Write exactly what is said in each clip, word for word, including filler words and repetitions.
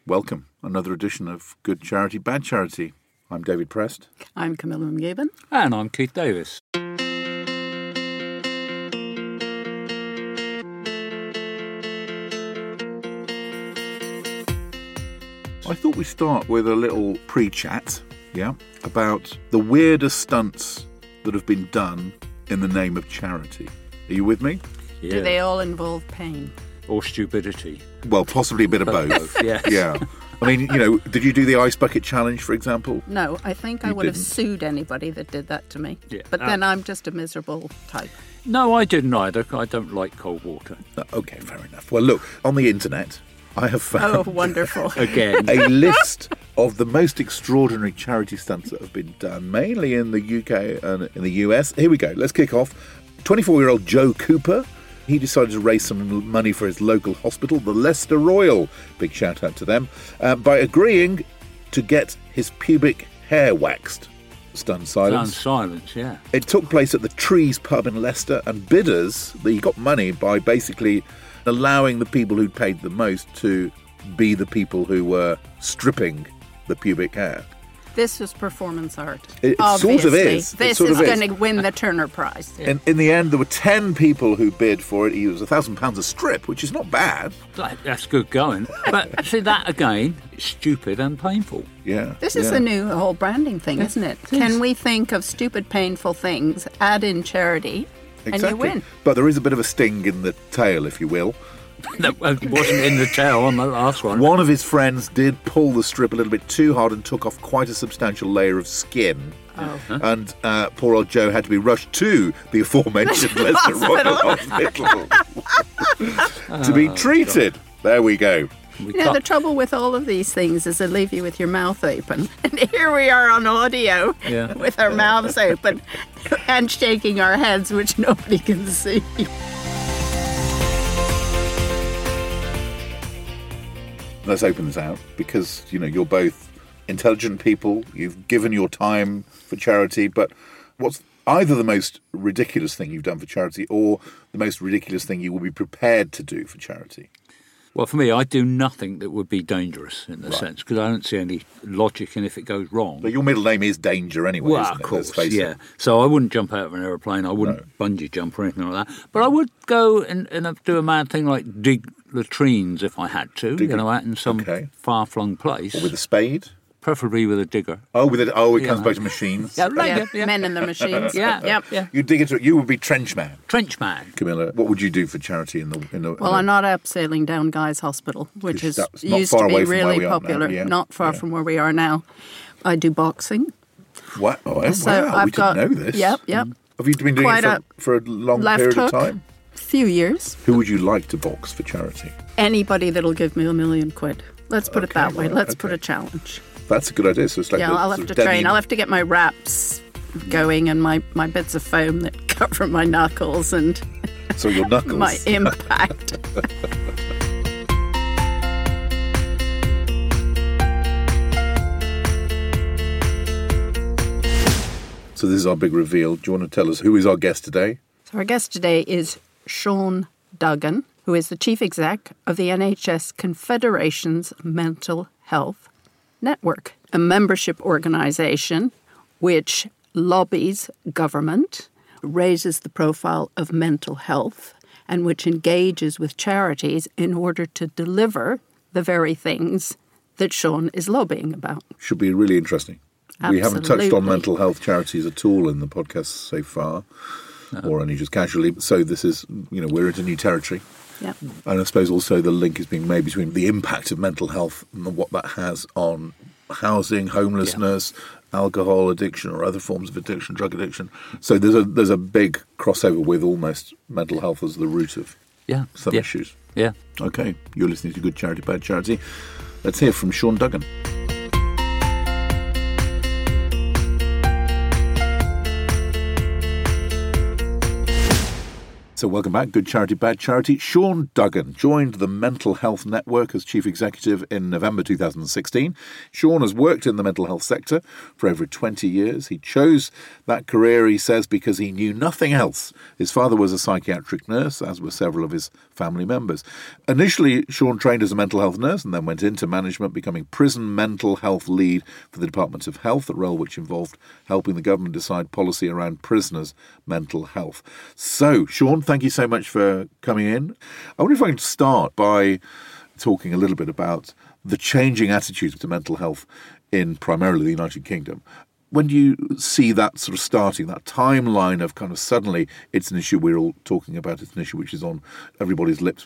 Welcome. Another edition of Good Charity, Bad Charity. I'm David Prest. I'm Camilla McGaven. And I'm Keith Davis. I thought we'd start with a little pre-chat, yeah, about the weirdest stunts that have been done in the name of charity. Are you with me? Yeah. Do they all involve pain? Or stupidity. Well, possibly a bit of both. Yes. Yeah. I mean, you know, did you do the ice bucket challenge, for example? No, I think I You would have didn't. sued anybody that did that to me. Yeah. But Uh, then I'm just a miserable type. No, I didn't either. I don't like cold water. Uh, Okay, fair enough. Well, look, on the internet, I have Oh, found wonderful. Again. a list of the most extraordinary charity stunts that have been done, mainly in the U K and in the U S. Here we go. Let's kick off. twenty-four-year-old Joe Cooper. He decided to raise some money for his local hospital, the Leicester Royal. Big shout out to them. Uh, by agreeing to get his pubic hair waxed. Stunned silence. Sound silence, yeah. It took place at the Trees pub in Leicester, and bidders, he got money by basically allowing the people who'd paid the most to be the people who were stripping the pubic hair. This was performance art. It Obviously. sort of is. It This sort is of is. going to win the Turner Prize. In, in the end, there were ten people who bid for it. It was a thousand pounds a strip, which is not bad. That- That's good going. But see, that again, is stupid and painful. Yeah. This is yeah. the new whole branding thing, isn't it? it is. Can we think of stupid, painful things, add in charity, and Exactly. you win? But there is a bit of a sting in the tail, if you will. That wasn't in the tail on the last one. One of his friends did pull the strip a little bit too hard and took off quite a substantial layer of skin. Oh. And uh, poor old Joe had to be rushed to the aforementioned Leicester Royal Hospital to be treated. There we go. We You know, can't- the trouble with all of these things is they leave you with your mouth open. And here we are on audio Yeah. with our mouths open and shaking our heads, which nobody can see. Let's open this out because, you know, you're both intelligent people. You've given your time for charity. But what's either the most ridiculous thing you've done for charity or the most ridiculous thing you will be prepared to do for charity? Well, for me, I do nothing that would be dangerous in the Right. sense, because I don't see any logic in if it goes wrong. But your middle name is Danger anyway, Well, isn't of it? course, Let's face yeah. it. So I wouldn't jump out of an aeroplane. I wouldn't bungee jump or anything like that. But I would go and, and do a mad thing like dig latrines if I had to, Dig you it. know, out in some Okay. far-flung place, Or with a spade? preferably with a digger. Oh, with it. Oh, it comes Yeah. back to machines. Yeah, right, Yeah, yeah, yeah. men in the machines. Yeah, Yep. yeah. You dig into it. You would be trench man, Trench man. Camilla. What would you do for charity in the in the? Well, in I'm not abseiling down Guy's Hospital, which Which is that's not used far to away be from where really we are now, popular. yeah, Not far yeah. from where we are now. I do boxing. the, what? Oh, So wow, I've we got- didn't know this. Yep, yep. Have you been doing Quite it for, for a long Left period hook. of time? Few years. Who would you like to box for charity? Anybody that'll give me a million quid. Let's put it Okay, that way. right, Let's okay. put a challenge. That's a good idea. So it's like Yeah, the I'll sort have to of Denny- train. I'll have to get my wraps going and my, my bits of foam that cover my knuckles and So your knuckles. my impact. So this is our big reveal. Do you want to tell us who is our guest today? So our guest today is Sean Duggan, who is the chief exec of the N H S Confederation's Mental Health Network, a membership organisation which lobbies government, raises the profile of mental health, and which engages with charities in order to deliver the very things that Sean is lobbying about. Should be really interesting. We haven't touched on Absolutely. mental health charities at all in the podcast so far, or only just casually. So this is, you know, we're into new territory. Yeah. And I suppose also the link is being made between the impact of mental health and what that has on housing, homelessness, alcohol addiction or other forms of addiction, drug addiction. So there's a there's a big crossover with almost mental health as the root of Yeah. some yeah. issues. Yeah. Okay, you're listening to Good Charity, Bad Charity. Let's hear from Sean Duggan. So welcome back. Good Charity, Bad Charity. Sean Duggan joined the Mental Health Network as Chief Executive in November two thousand sixteen. Sean has worked in the mental health sector for over twenty years. He chose that career, he says, because he knew nothing else. His father was a psychiatric nurse, as were several of his family members. Initially, Sean trained as a mental health nurse and then went into management, becoming prison mental health lead for the Department of Health, a role which involved helping the government decide policy around prisoners' mental health. So, Sean, thank you so much for coming in. I wonder if I can start by talking a little bit about the changing attitudes to mental health in primarily the United Kingdom. When do you see that sort of starting, that timeline of kind of suddenly it's an issue we're all talking about, it's an issue which is on everybody's lips?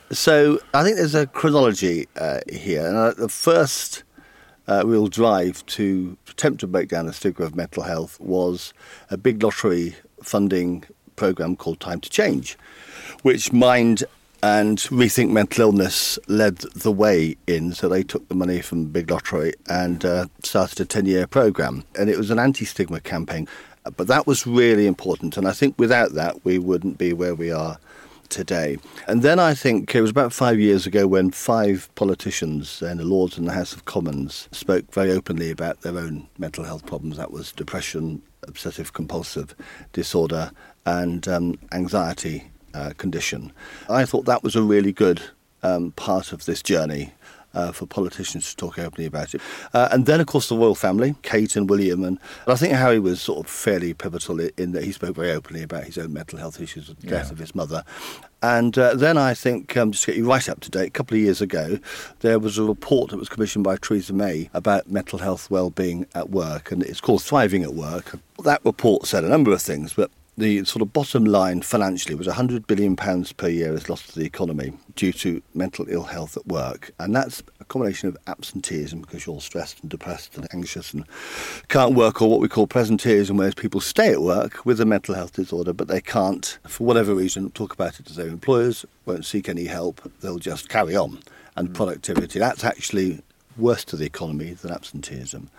So I think there's a chronology uh, here. And uh, the first uh, real drive to attempt to break down the stigma of mental health was a big lottery funding programme called Time to Change, which Mind and Rethink Mental Illness led the way in. So they took the money from Big Lottery and uh, started a ten-year programme. And it was an anti-stigma campaign. But that was really important. And I think without that, we wouldn't be where we are today. And then I think it was about five years ago when five politicians in the Lords and the House of Commons spoke very openly about their own mental health problems. That was depression, obsessive compulsive disorder and um, anxiety uh, condition. I thought that was a really good um, part of this journey uh, for politicians to talk openly about it. Uh, and then, of course, the royal family, Kate and William. And, and I think Harry was sort of fairly pivotal in that he spoke very openly about his own mental health issues with the death yeah. of his mother. And uh, then I think, um, just to get you right up to date, a couple of years ago, there was a report that was commissioned by Theresa May about mental health well-being at work, and it's called Thriving at Work. That report said a number of things, but the sort of bottom line financially was one hundred billion pounds per year is lost to the economy due to mental ill health at work. And that's a combination of absenteeism, because you're all stressed and depressed and anxious and can't work, or what we call presenteeism, whereas people stay at work with a mental health disorder, but they can't, for whatever reason, talk about it to their employers, won't seek any help, they'll just carry on. And productivity, that's actually worse to the economy than absenteeism.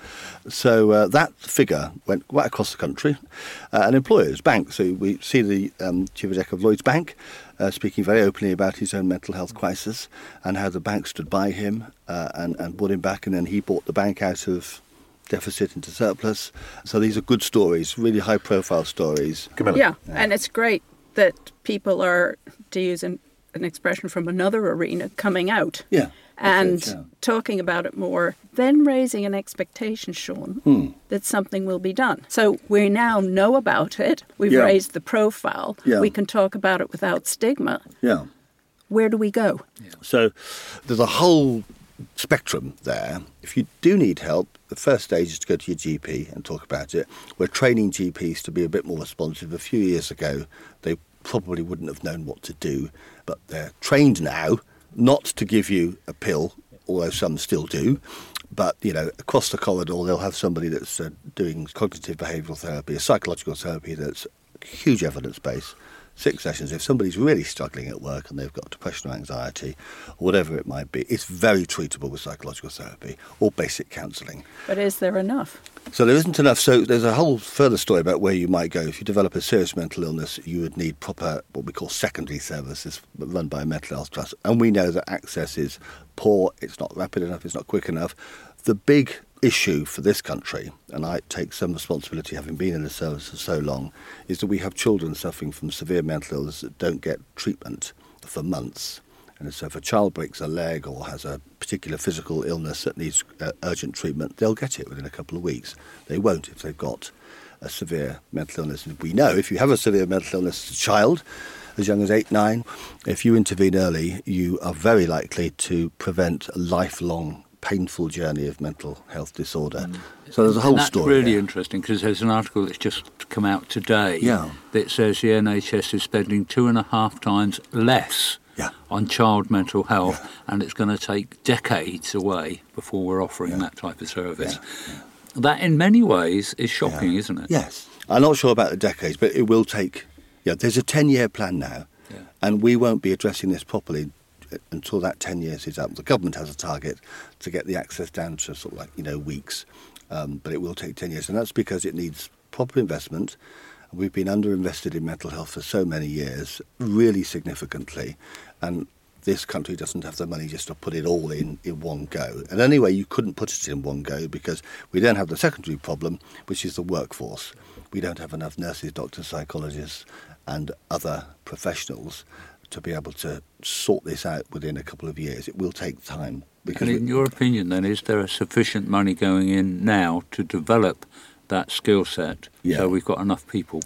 So uh, that figure went right across the country. Uh, and employers, banks, so we see the um, Chief Executive of Lloyds Bank uh, speaking very openly about his own mental health crisis and how the bank stood by him uh, and, and brought him back, and then he brought the bank out of deficit into surplus. So these are good stories, really high-profile stories. Yeah, yeah, and it's great that people are, to use an, an expression from another arena, coming out. Yeah. And yeah. talking about it more, then raising an expectation, Sean, mm. that something will be done. So we now know about it. We've yeah. raised the profile. Yeah. We can talk about it without stigma. Yeah. Where do we go? Yeah. So there's a whole spectrum there. If you do need help, the first stage is to go to your G P and talk about it. We're training G Ps to be a bit more responsive. A few years ago, they probably wouldn't have known what to do, but they're trained now not to give you a pill, although some still do, but, you know, across the corridor they'll have somebody that's uh, doing cognitive behavioural therapy, a psychological therapy that's huge evidence base, six sessions. If somebody's really struggling at work and they've got depression or anxiety or whatever it might be, it's very treatable with psychological therapy or basic counselling. But is there enough? So there isn't enough. So there's a whole further story about where you might go. If you develop a serious mental illness, you would need proper, what we call secondary services run by a mental health trust. And we know that access is poor, it's not rapid enough, it's not quick enough. The big issue for this country, and I take some responsibility having been in the service for so long, is that we have children suffering from severe mental illness that don't get treatment for months. And so if a child breaks a leg or has a particular physical illness that needs uh, urgent treatment, they'll get it within a couple of weeks. They won't if they've got a severe mental illness. And we know if you have a severe mental illness as a child, as young as eight, nine, if you intervene early, you are very likely to prevent a lifelong painful journey of mental health disorder. Mm. So there's a whole and that's story. That's really there. interesting, because there's an article that's just come out today yeah. that says the N H S is spending two and a half times less yeah. on child mental health, yeah. and it's going to take decades away before we're offering yeah. that type of service. Yeah. Yeah. That, in many ways, is shocking, yeah. isn't it? Yes. I'm not sure about the decades, but it will take... Yeah, there's a ten-year plan now, yeah. and we won't be addressing this properly until that ten years is up. The government has a target to get the access down to sort of like, you know, weeks, um, but it will take ten years. And that's because it needs proper investment We've been underinvested in mental health for so many years, really significantly, and this country doesn't have the money just to put it all in in one go. And anyway, you couldn't put it in one go because we don't have the secondary problem, which is the workforce. We don't have enough nurses, doctors, psychologists and other professionals to be able to sort this out within a couple of years. It will take time. Because and in we, your opinion, then, is there sufficient money going in now to develop that skill set Yeah. so we've got enough people?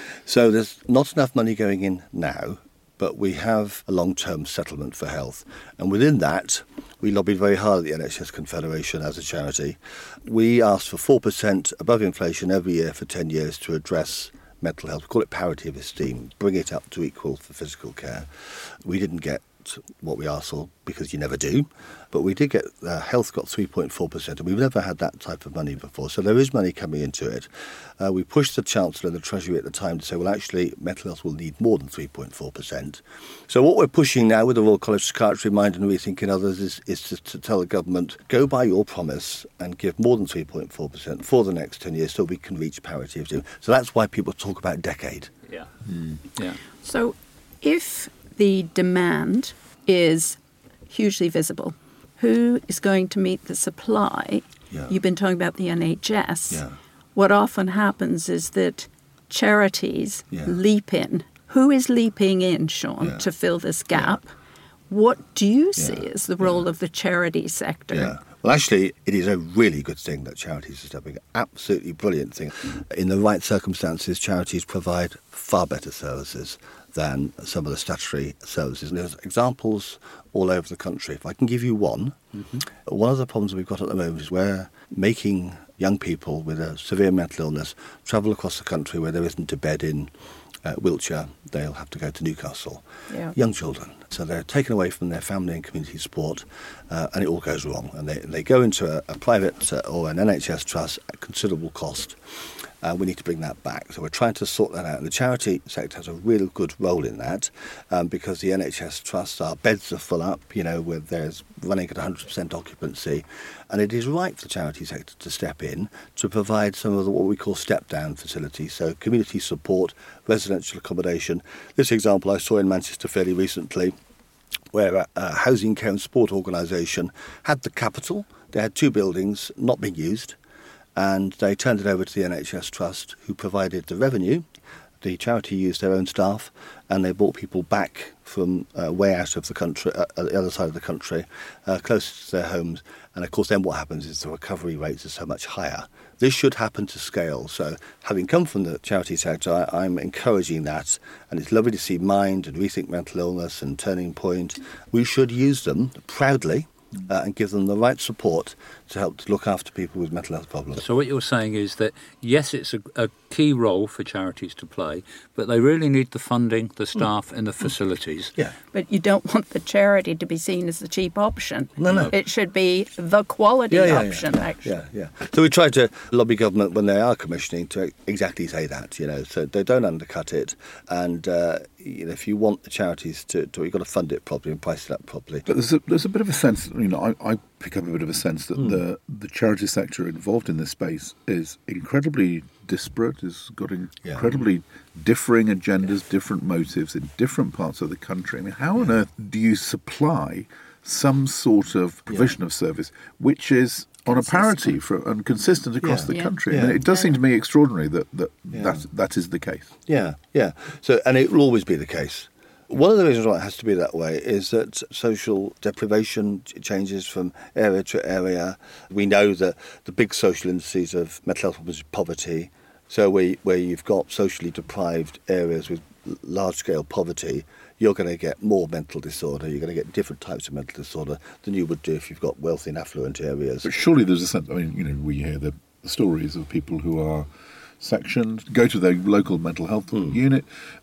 So there's not enough money going in now, but we have a long-term settlement for health. And within that, we lobbied very hard at the N H S Confederation as a charity. We asked for four percent above inflation every year for ten years to address mental health. We call it parity of esteem, bring it up to equal for physical care. We didn't get what we asked for because you never do, but we did get, uh, health got three point four percent, and we've never had that type of money before, so there is money coming into it. Uh, we pushed the Chancellor and the Treasury at the time to say, well, actually, mental health will need more than three point four percent. So what we're pushing now with the Royal College Psychiatry, Mind and Rethinking Others is, is to, to tell the government, go by your promise and give more than three point four percent for the next ten years so we can reach parity of esteem. So that's why people talk about decade. Yeah. Mm. Yeah. So if the demand is hugely visible, who is going to meet the supply? Yeah. You've been talking about the N H S. Yeah. What often happens is that charities Yeah. leap in. Who is leaping in, Sean, Yeah. to fill this gap? What do you see Yeah. as the role of the charity sector? Yeah. Well, actually, it is a really good thing that charities are stepping up. Absolutely brilliant thing. In the right circumstances, charities provide far better services than some of the statutory services. And there's examples all over the country. If I can give you one, mm-hmm. one of the problems we've got at the moment is we're making young people with a severe mental illness travel across the country where there isn't a bed in uh, Wiltshire. They'll have to go to Newcastle. Yeah. Young children. So they're taken away from their family and community support, uh, and it all goes wrong. And they, they go into a, a private uh, or an N H S trust at considerable cost. Uh, we need to bring that back. So we're trying to sort that out. And the charity sector has a real good role in that um, because the N H S trusts, our beds are full up, you know, where there's running at one hundred percent occupancy. And it is right for the charity sector to step in to provide some of the, what we call step-down facilities, so community support, residential accommodation. This example I saw in Manchester fairly recently, where a, a housing care and sport organisation had the capital. They had two buildings not being used, and they turned it over to the N H S Trust, who provided the revenue. The charity used their own staff, and they brought people back from uh, way out of the country, uh, the other side of the country, uh, closer to their homes. And of course, then what happens is the recovery rates are so much higher. This should happen to scale. So, having come from the charity sector, I, I'm encouraging that, and it's lovely to see Mind and Rethink Mental Illness and Turning Point. We should use them proudly. Uh, and give them the right support to help to look after people with mental health problems. So what you're saying is that, yes, it's a, a key role for charities to play, but they really need the funding, the staff and the facilities. Yeah. But you don't want the charity to be seen as the cheap option. No, no. It should be the quality Yeah, yeah, option, yeah, actually. Yeah, yeah. So we try to lobby government when they are commissioning to exactly say that, you know, so they don't undercut it. And, uh, you know, if you want the charities to, to you've got to fund it properly and price it up properly. But there's a, there's a bit of a sense, you know, I, I pick up a bit of a sense that mm. the the charity sector involved in this space is incredibly disparate, has got incredibly yeah. differing agendas, yeah. different motives in different parts of the country. I mean, how yeah. on earth do you supply some sort of provision yeah. of service which is on consistent. a parity for, and consistent across yeah. the yeah. country? Yeah. I mean, it does yeah. seem to me extraordinary that that, yeah. that that is the case. Yeah, yeah. So, and it will always be the case. One of the reasons why it has to be that way is that social deprivation changes from area to area. We know that the big social indices of mental health problems is poverty. So where, where you've got socially deprived areas with large-scale poverty, you're going to get more mental disorder. You're going to get different types of mental disorder than you would do if you've got wealthy and affluent areas. But surely there's a sense, I mean, you know, we hear the stories of people who are sectioned, go to their local mental health mm. unit,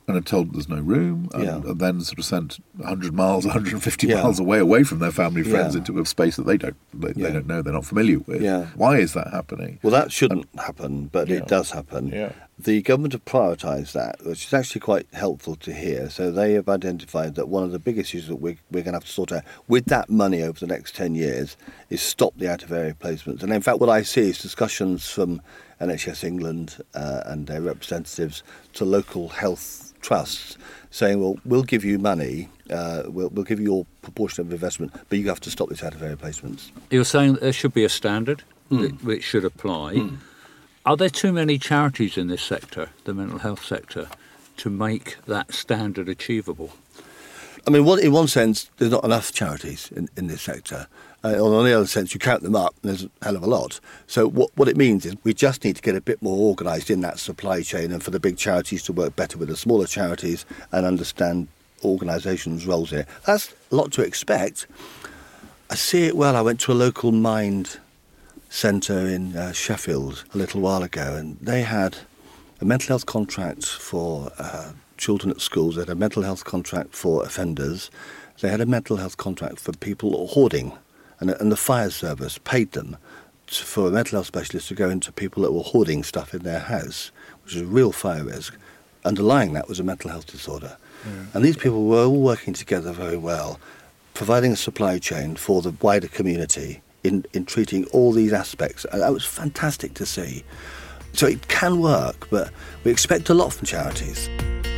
and are told there's no room, and Yeah. are then sort of sent one hundred miles, one hundred fifty Yeah. miles away, away from their family, friends, Yeah. into a space that they don't, they, Yeah. they don't know, they're not familiar with. Yeah. Why is that happening? Well, that shouldn't happen, but Yeah. it does happen. Yeah. The government have prioritised that, which is actually quite helpful to hear. So they have identified that one of the big issues that we're, we're going to have to sort out with that money over the next ten years is stop the out-of-area placements. And in fact, what I see is discussions from N H S England uh, and their representatives to local health trusts saying, well, we'll give you money, uh, we'll, we'll give you your proportion of investment, but you have to stop this out-of-area placements. You're saying that there should be a standard Mm. that, which should apply. Mm. Are there too many charities in this sector, the mental health sector, to make that standard achievable? I mean, one, in one sense, there's not enough charities in, in this sector. Uh, on the other sense, you count them up, and there's a hell of a lot. So what, what it means is we just need to get a bit more organised in that supply chain, and for the big charities to work better with the smaller charities and understand organisations' roles here. That's a lot to expect. I see it well. I went to a local Mind centre in uh, Sheffield a little while ago, and they had a mental health contract for uh, children at schools. They had a mental health contract for offenders. They had a mental health contract for people hoarding, and, and the fire service paid them to, for a mental health specialist to go into people that were hoarding stuff in their house, which is a real fire risk. Underlying that was a mental health disorder. Yeah. And these people were all working together very well, providing a supply chain for the wider community in, in treating all these aspects. And that was fantastic to see. So it can work, but we expect a lot from charities.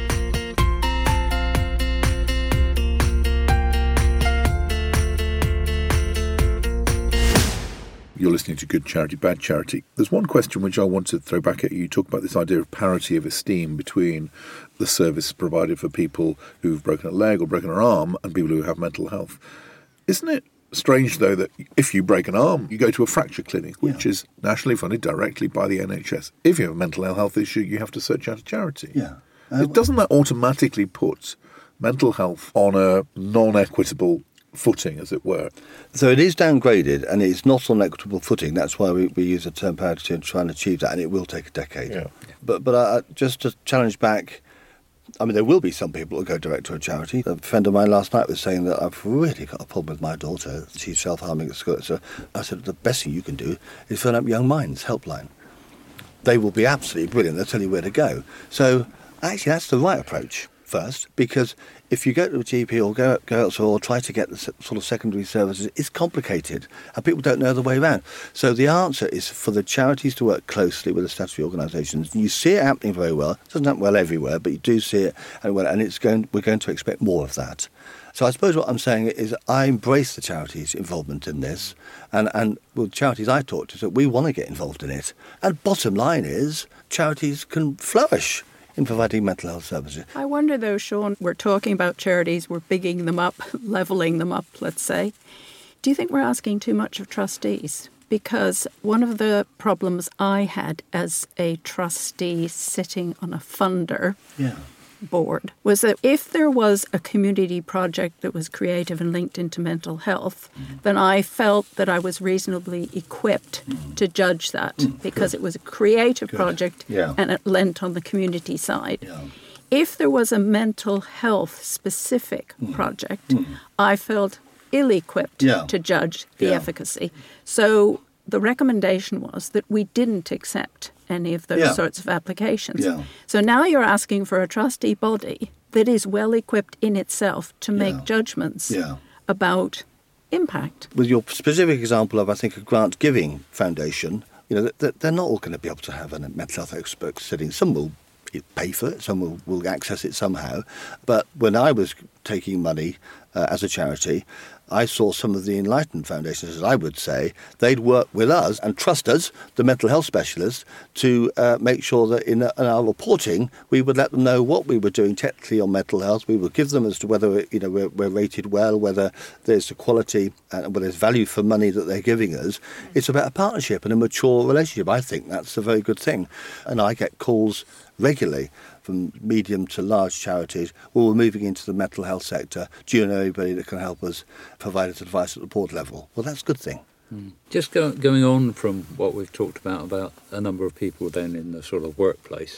You're listening to Good Charity, Bad Charity. There's one question which I want to throw back at you. You talk about this idea of parity of esteem between the service provided for people who've broken a leg or broken an arm and people who have mental health. Isn't it strange, though, that if you break an arm, you go to a fracture clinic, which yeah. is nationally funded directly by the N H S. If you have a mental health issue, you have to search out a charity. Yeah. Uh, Doesn't that automatically put mental health on a non-equitable footing, as it were? So it is downgraded, and it's not on equitable footing. That's why we, we use the term parity and try and achieve that, and it will take a decade. Yeah. But but uh, just to challenge back, I mean, there will be some people who go direct to a charity. A friend of mine last night was saying that I've really got a problem with my daughter. She's self-harming at school. So I said, the best thing you can do is phone up Young Minds helpline. They will be absolutely brilliant. They'll tell you where to go. So actually, that's the right approach first, because if you go to a G P or go, go elsewhere or try to get the sort of secondary services, it's complicated and people don't know the way around. So the answer is for the charities to work closely with the statutory organisations. You see it happening very well. It doesn't happen well everywhere, but you do see it, and, well, and it's going, we're going to expect more of that. So I suppose what I'm saying is I embrace the charities' involvement in this, and, and with charities I talk to, so we want to get involved in it. And bottom line is charities can flourish in providing mental health services. I wonder, though, Sean, we're talking about charities, we're bigging them up, levelling them up, let's say. Do you think we're asking too much of trustees? Because one of the problems I had as a trustee sitting on a funder Yeah. board was that if there was a community project that was creative and linked into mental health, mm-hmm. then I felt that I was reasonably equipped mm-hmm. to judge that mm-hmm. because Good. It was a creative Good. Project yeah. and it lent on the community side. Yeah. If there was a mental health specific mm-hmm. project, mm-hmm. I felt ill-equipped yeah. to judge the yeah. efficacy. So the recommendation was that we didn't accept any of those yeah. sorts of applications. Yeah. So now you're asking for a trustee body that is well equipped in itself to make yeah. judgments yeah. about impact. With your specific example of, I think, a grant giving foundation, you know, they're not all going to be able to have a mental health expert sitting. Some will pay for it, some will, will access it somehow. But when I was taking money uh, as a charity, I saw some of the enlightened foundations, as I would say, they'd work with us and trust us, the mental health specialists, to uh, make sure that in, in our reporting we would let them know what we were doing technically on mental health. We would give them as to whether you know we're, we're rated well, whether there's a quality and whether there's value for money that they're giving us. It's about a partnership and a mature relationship. I think that's a very good thing. And I get calls regularly from medium to large charities. Well, we're moving into the mental health sector. Do you know anybody that can help us provide us advice at the board level? Well, that's a good thing. Mm. Just go, going on from what we've talked about, about a number of people then in the sort of workplace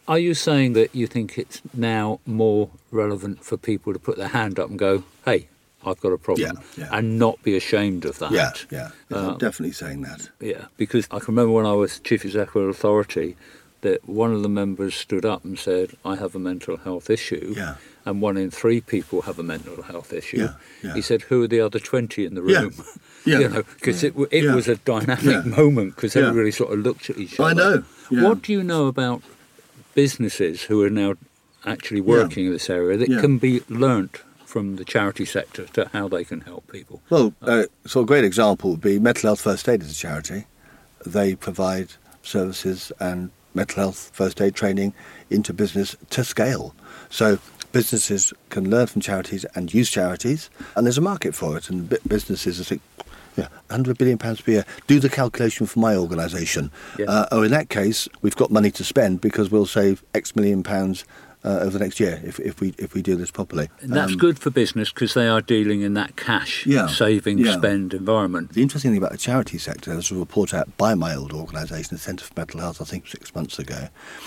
Are you saying that you think it's now more relevant for people to put their hand up and go, hey, I've got a problem, Yeah, yeah. and not be ashamed of that? Yeah, yeah. Yes, Uh, I'm definitely saying that. Yeah, because I can remember when I was Chief Executive Authority that one of the members stood up and said, I have a mental health issue, Yeah. and one in three people have a mental health issue. Yeah, yeah. He said, who are the other twenty in the Yeah, room? yeah. You know, because it, it Yeah. was a dynamic Yeah. moment because Yeah. everybody sort of looked at each I other. know, yeah. What do you know about businesses who are now actually working in this area that Yeah. can be learnt from the charity sector to how they can help people? Well, uh, so a great example would be Mental Health First Aid is a charity. They provide services and mental health first aid training into business to scale. So businesses can learn from charities and use charities, and there's a market for it. And bu- businesses, I think, yeah, one hundred billion pounds per year. Do the calculation for my organisation. Yeah. Uh, or in that case, we've got money to spend because we'll save X million pounds uh, over the next year if, if we if we do this properly. And that's Um, good for business because they are dealing in that cash Yeah, saving yeah. spend environment. The interesting thing about the charity sector, there's a report out by my old organisation, the Centre for Mental Health, I think six months ago,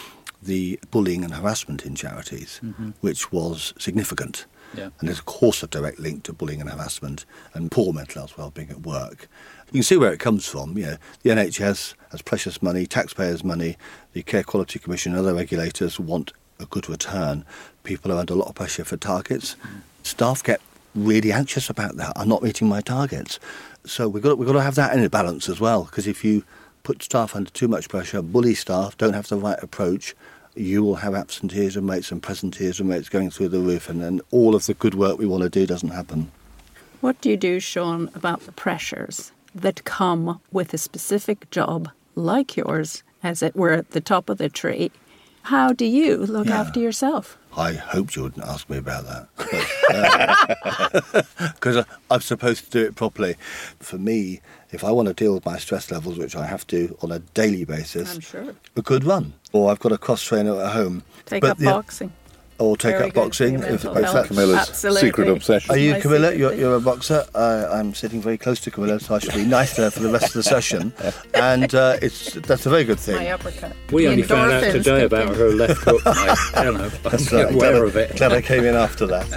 the bullying and harassment in charities, Mm-hmm. which was significant. Yeah. And there's, of course, a direct link to bullying and harassment and poor mental health well-being at work. You can see where it comes from. You know, the N H S has precious money, taxpayers' money, the Care Quality Commission and other regulators want a good return. People are under a lot of pressure for targets. Mm. Staff get really anxious about that. I'm not meeting my targets. So we've got, we've got to have that in a balance as well, because if you put staff under too much pressure, bully staff, don't have the right approach, you will have absenteeism rates and presenteeism rates going through the roof, and then all of the good work we want to do doesn't happen. What do you do, Sean, about the pressures that come with a specific job like yours, as it were at the top of the tree? How do you look Yeah. after yourself? I hoped you wouldn't ask me about that, because I'm supposed to do it properly. For me, if I want to deal with my stress levels, which I have to on a daily basis, I'm sure. a good run, or I've got a cross trainer at home. Take But up the- boxing. Or take Very up good boxing. for your If, mental if health. that's Camilla's Absolutely. secret obsession. Are you, My Camilla? secret You're, thing. you're a boxer. I, I'm sitting very close to Camilla, so I should be nice to her for the rest of the session. And uh, it's that's a very good thing. My uppercut. We The only found out endorphins today kick about in. her left hook, mate. I don't know, but That's I'm right. aware Glad, of it. glad I came in after that.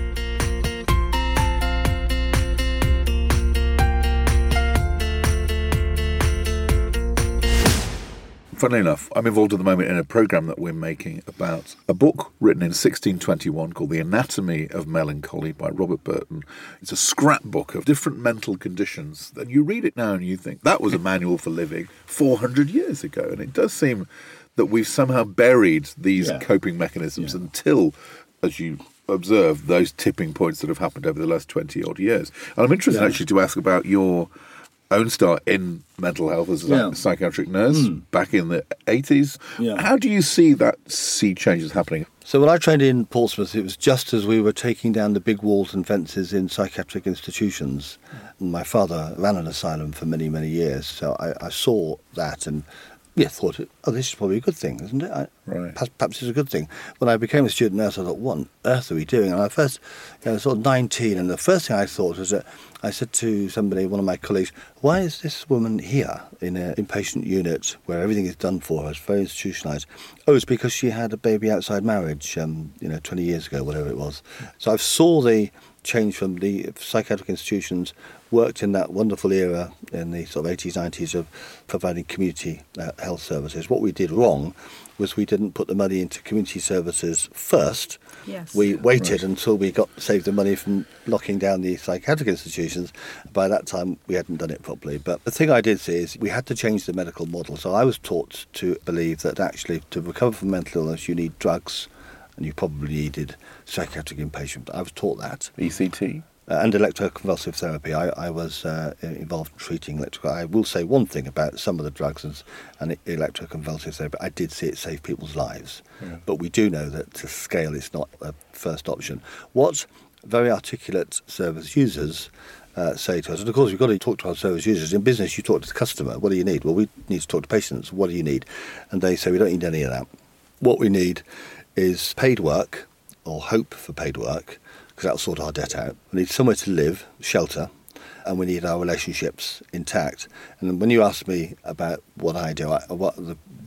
Funnily enough, I'm involved at the moment in a programme that we're making about a book written in sixteen twenty-one called The Anatomy of Melancholy by Robert Burton. It's a scrapbook of different mental conditions. And you read it now and you think, that was a manual for living four hundred years ago. And it does seem that we've somehow buried these Yeah. coping mechanisms Yeah. until, as you observe, those tipping points that have happened over the last twenty-odd years. And I'm interested Yeah. actually to ask about your own start in mental health as a Yeah. psychiatric nurse back in the eighties. Yeah. How do you see that see changes happening? So when I trained in Portsmouth, it was just as we were taking down the big walls and fences in psychiatric institutions. My father ran an asylum for many, many years, so I, I saw that and yeah, thought, oh, this is probably a good thing, isn't it? I, Right. Perhaps, perhaps it's a good thing. When I became a student nurse, I thought, what on earth are we doing? And I first, you know, I was sort of nineteen, and the first thing I thought was that I said to somebody, one of my colleagues, why is this woman here in an inpatient unit where everything is done for her? It's very institutionalised. Oh, it's because she had a baby outside marriage, um, you know, twenty years ago, whatever it was. So I saw the change from the psychiatric institutions, worked in that wonderful era in the sort of eighties, nineties of providing community uh, health services. What we did wrong was we didn't put the money into community services first. Yes. We waited Right. until we got saved the money from locking down the psychiatric institutions. By that time, we hadn't done it properly. But the thing I did see is we had to change the medical model. So I was taught to believe that actually to recover from mental illness, you need drugs, and you probably needed psychiatric inpatient. I was taught that. E C T? Uh, and electroconvulsive therapy. I, I was uh, involved in treating electrical. I will say one thing about some of the drugs and, and electroconvulsive therapy. I did see it save people's lives. Yeah. But we do know that to scale is not a first option. What very articulate service users uh, say to us, and of course we've got to talk to our service users. In business, you talk to the customer. What do you need? Well, we need to talk to patients. What do you need? And they say, we don't need any of that. What we need is paid work, or hope for paid work, because that'll sort our debt out. We need somewhere to live, shelter, and we need our relationships intact. And when you ask me about what I do, I, what the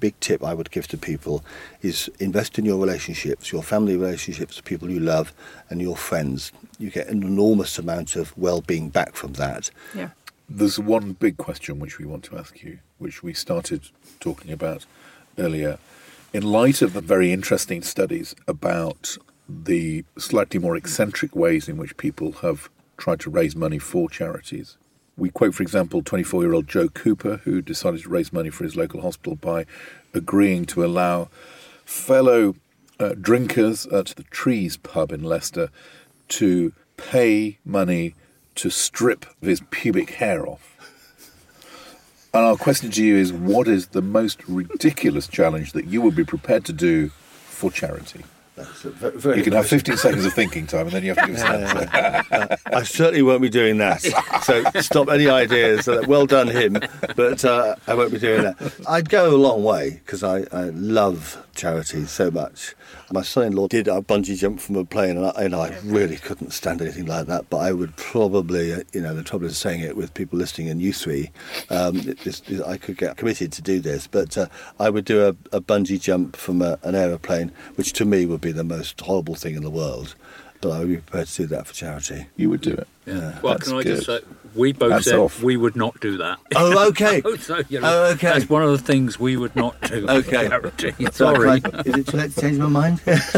big tip I would give to people is invest in your relationships, your family relationships, people you love, and your friends. You get an enormous amount of well-being back from that. Yeah. There's one big question which we want to ask you, which we started talking about earlier. In light of the very interesting studies about the slightly more eccentric ways in which people have tried to raise money for charities, we quote, for example, twenty-four-year-old Joe Cooper, who decided to raise money for his local hospital by agreeing to allow fellow uh, drinkers at the Trees pub in Leicester to pay money to strip his pubic hair off. And our question to you is, what is the most ridiculous challenge that you would be prepared to do for charity? That's a very, very you can have fifteen seconds of thinking time, and then you have to give us an answer. uh, I certainly won't be doing that. So stop any ideas. Uh, well done, him. But uh, I won't be doing that. I'd go a long way because I, I love charity so much. My son-in-law did a bungee jump from a plane, and I, and I really couldn't stand anything like that. But I would probably, uh, you know, the trouble is saying it with people listening in U three, um, it, it, it, I could get committed to do this. But uh, I would do a, a bungee jump from a, an aeroplane, which to me would be the most horrible thing in the world. But I would be prepared to do that for charity. You would do it. Yeah. Well, That's can I good. just say, we both That's said off. we would not do that. Oh, okay. so, you know, Oh, okay. That's one of the things we would not do. Okay. For charity. So Sorry. can I- is it too late to change my mind?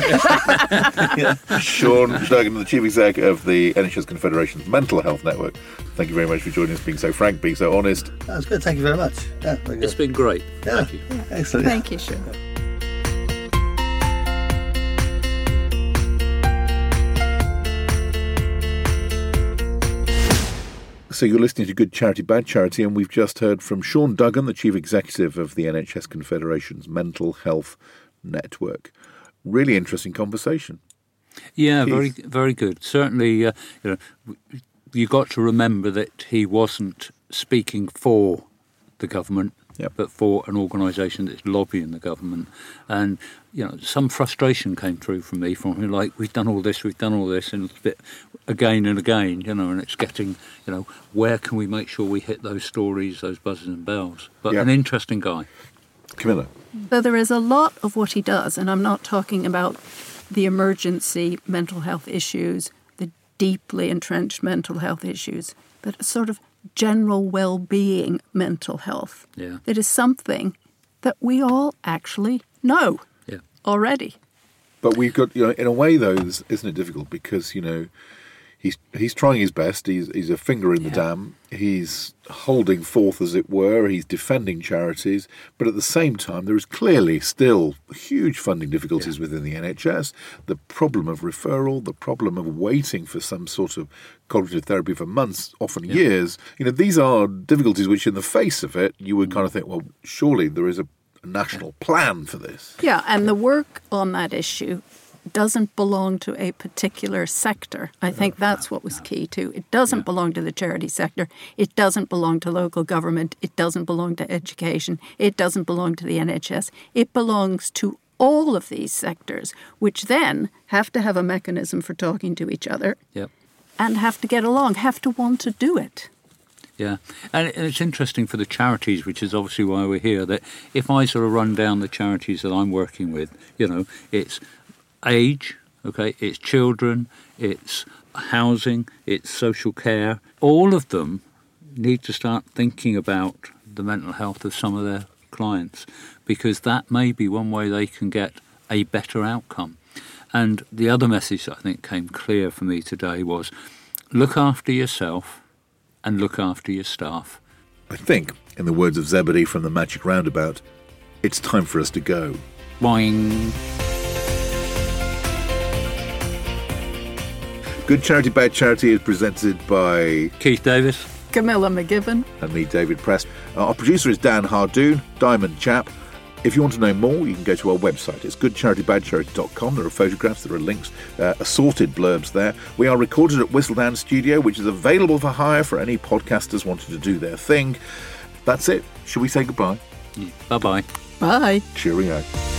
Sean Duggan, the Chief Exec of the N H S Confederation's Mental Health Network. Thank you very much for joining us, being so frank, being so honest. That was good. Thank you very much. Yeah, very good. It's been great. Yeah. Thank you. Excellent. Thank you, Sean. So you're listening to Good Charity, Bad Charity, and we've just heard from Sean Duggan, the Chief Executive of the N H S Confederation's Mental Health Network. Really interesting conversation. Yeah, Keith. very, very good. Certainly, uh, you know, you got to remember that he wasn't speaking for the government, Yep. but for an organisation that's lobbying the government. And you know, some frustration came through from me from him, like, we've done all this, we've done all this, and it's a bit again and again, you know, and it's getting, you know, where can we make sure we hit those stories, those buzzers and bells? But Yep. an interesting guy. Camilla. So there is a lot of what he does, and I'm not talking about the emergency mental health issues, the deeply entrenched mental health issues, but a sort of general well-being mental health. Yeah. That is something that we all actually know Yeah. already. But we've got, you know, in a way, though, isn't it difficult? Because, you know, he's he's trying his best. He's he's a finger in the Yeah. dam. He's holding forth, as it were. He's defending charities. But at the same time, there is clearly still huge funding difficulties Yeah. within the N H S. The problem of referral, the problem of waiting for some sort of cognitive therapy for months, often Yeah. years. You know, these are difficulties which, in the face of it, you would kind of think, well, surely there is a, a national plan for this. Yeah, and the work on that issue doesn't belong to a particular sector. I think that's what was key too. It doesn't Yeah. belong to the charity sector. It doesn't belong to local government. It doesn't belong to education. It doesn't belong to the N H S. It belongs to all of these sectors, which then have to have a mechanism for talking to each other Yep. and have to get along, have to want to do it. Yeah, and it- and it's interesting for the charities, which is obviously why we're here, that if I sort of run down the charities that I'm working with, you know, it's age, okay, it's children, it's housing, it's social care. All of them need to start thinking about the mental health of some of their clients, because that may be one way they can get a better outcome. And the other message that I think came clear for me today was, look after yourself and look after your staff. I think, in the words of Zebedee from the Magic Roundabout, it's time for us to go. Boing. Good Charity, Bad Charity is presented by Keith Davis. Camilla McGibbon. and me, David Prest. Uh, our producer is Dan Hardoon, Diamond Chap. If you want to know more, you can go to our website. It's good charity bad charity dot com. There are photographs, there are links, uh, assorted blurbs there. We are recorded at Whistledown Studio, which is available for hire for any podcasters wanting to do their thing. That's it. Shall we say goodbye? Bye-bye. Bye. Cheerio.